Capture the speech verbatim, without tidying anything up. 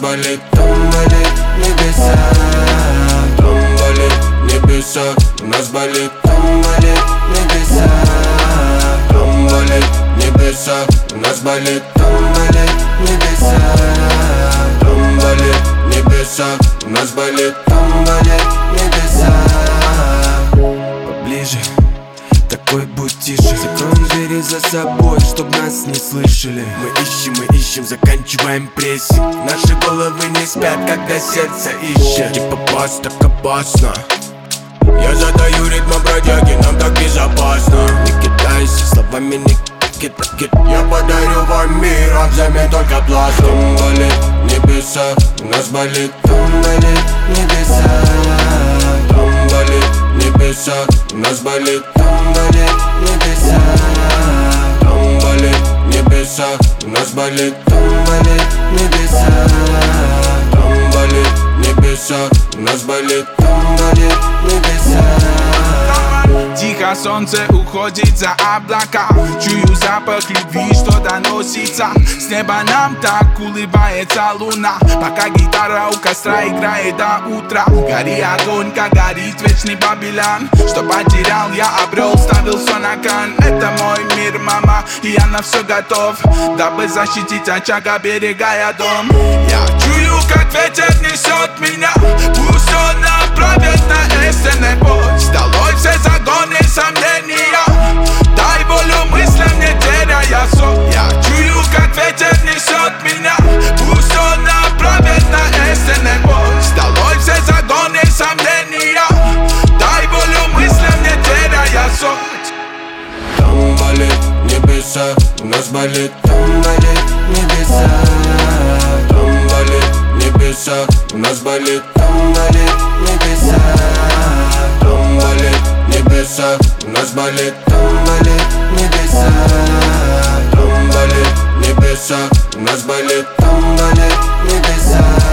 болит, там болит небеса. Там болит небеса, у нас болит, там болит небеса. Там болит небеса, у нас болит, там болит небеса. Там болит небеса, у нас болит, там болит небеса. Поближе, такой будь тише. Закроем двери за собой, чтоб нас не слышали. Мы ищем, мы ищем, заканчиваем прессинг. Наши головы не спят, когда сердце ищет. Типа бас, так опасно. Я задаю ритм бродяги, нам так безопасно. Не кидайся словами, не кидай. Я подарю вам мир, а взамен только пласт. Там болит небеса, у нас болит, там болит небеса. Там болит небеса, у нас болит, там болит небеса. Там болит небеса, у нас болит, там болит небеса. Там болит небеса, у нас болит, там болит небеса. Тихо солнце уходит за облака. Чую запах любви, что доносится. С неба нам так улыбается луна. Пока гитара у костра играет до утра. Гори огонь, как горит вечный Бабилон. Что потерял, я обрел, ставил все на кон. Это мой мир, мама, и я на все готов, дабы защитить очаг, оберегая дом. Я чую, как ветер несет меня. Пусть он направит на истинный путь. С долой все загоны, сомнения. Дай волю мыслям, не теряя сон. Я чую, как ветер несет меня. Пусть он направит на истинный путь. С долой все загоны, сомнения. Дай волю мыслям, не теряя сон. Там болит небеса, у нас болит, там болит небеса. Там болит небеса, у нас болит, там болит небеса. Там болит небеса, у нас болит, там болит небеса. Там болит небеса, у нас болит, там болит небеса.